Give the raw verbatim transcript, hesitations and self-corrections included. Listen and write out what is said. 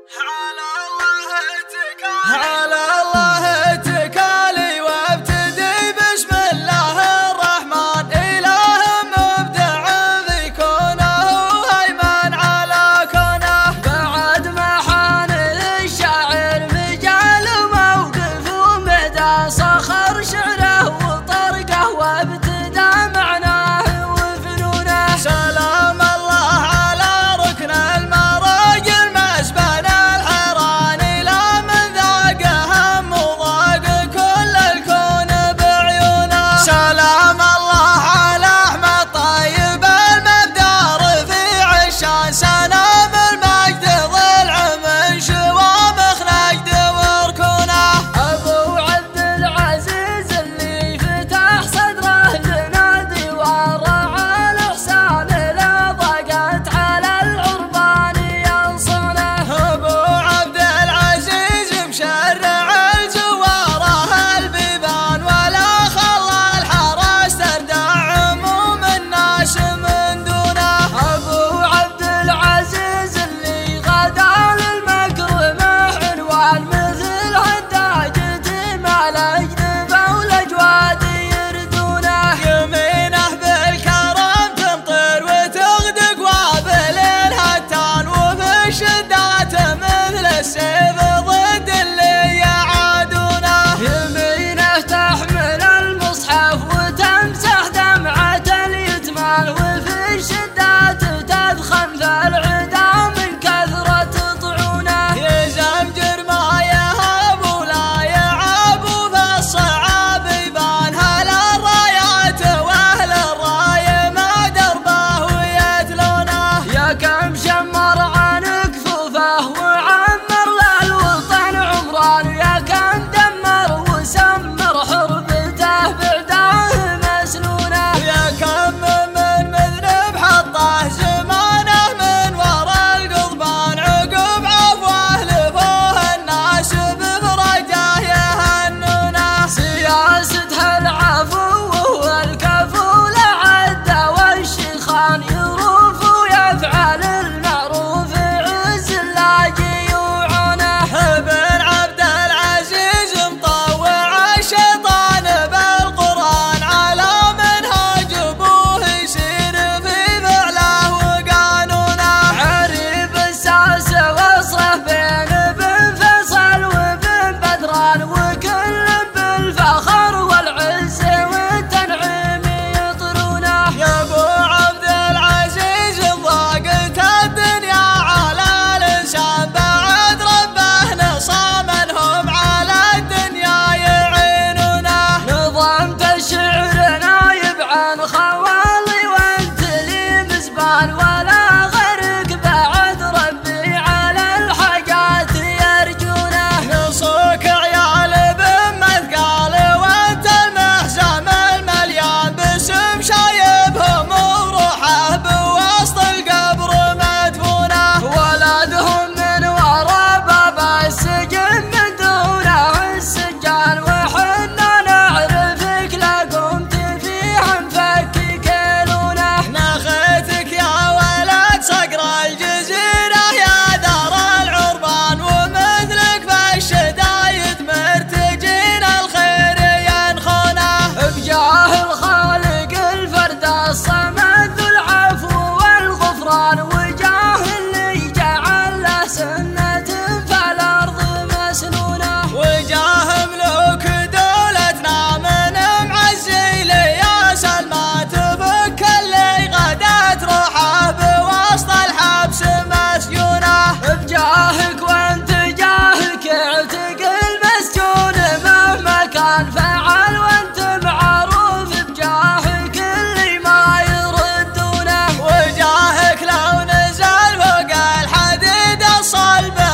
على الله اتكالي وابتدي بسم الله الرحمن، إله مبدع في كونه وهيمن على كونه. بعد ما حان للشاعر مجال موقف ومدى صخر شعره وطرقه وابتدى معناه وفنونه. سلام الله على ركن المراجل مسبن الحيران، إلى من ذاق هم وضاق كل الكون بعيونه. سلام الله على أحمد طيب المبدع رفيع الشان، سلام المجد ضلع من شوامخ نجد وركونه. أبو عبد العزيز اللي فتح صدره لنا ديوان، رعى الإحسان لا ضاقت على العربان ينصونه. أبو عبد العزيز مشرع الزواره البيبان، ولا خلى الحرس تردع عموم الناس من دونه. أبو عبد العزيز اللي غدا للمكرمة عنوان، مثل هالداجة مع الأجنبة والأجواد يردونه. يمينه بالكرم تمطر وتغدق وابل الهتان، وفي الشدات مثل السيف ضد اللي يعادونه. يمينه تحمل المصحف وتمسح دمعة اليتمان، وفي الشدات تدخن في العدا من كثرة طعونه. يزمجر ما يهاب ولا يعاب، وفي الصعاب يبان هل الرايات واهل الراي ما دربه ويتلونه. يا كم شمر عن كفوفه وعمر للوطن عمران، يا كم دمر وسمر حربته بعداه مسنونه. يا كم من مذنب حطه زمانه من ورا القضبان، عقب عفوه لفوه الناس بفرجه يهنونه. سياستها العفو والكفو لعد والشيخان، يروف ويفعل المعروف عز اللاجي وعونه. ابن عبد العزيز مطوع الشيطان بالقرآن، على منهاج ابوه يسير في فعله وقانونه. عريب الساسة وصله بين ابن فيصل وابن بدران، وكل بالفخر والعز والتنعيم يطرونه. يا ابو عبد العزيز ضاقت الدنيا على الانسان، بعد ربه نصى منهم على الدنيا يعينونه. نظمت الشعر نايب عن خوالي وانت لي مزبان، ولا غرق بعد ربي على الحاجات يرجونه. نصوك عيال بمثقال، وانت المحزم المليان باسم شايبهم وروحه بوسط القبر مدفونه. ولدهم من ورا باب السجن من دونه السجان، وحنا نعرفك لا قمت فيها نفك كيلونه. نخيتك يا ولد صقر الجزيرة يا دار العربان، ومثلك في الشدايد مرتجين الخير ينخونه. بجاه الخالق الفرد الصمد ذو العفو والغفران، وجاه اللي جعل له سنة في الأرض مسنونة. وجاه ملوك دولتنا من معزي يا سلمى، تفك اللي غدت روحه بوسط الحبس مسجونه. بجاهك وانت جاهك اعتق المسجون مهما كان فعل، وانت معروف بجاهك اللي ما يردونه. وجاهك لو نزل فوق الحديد الصلب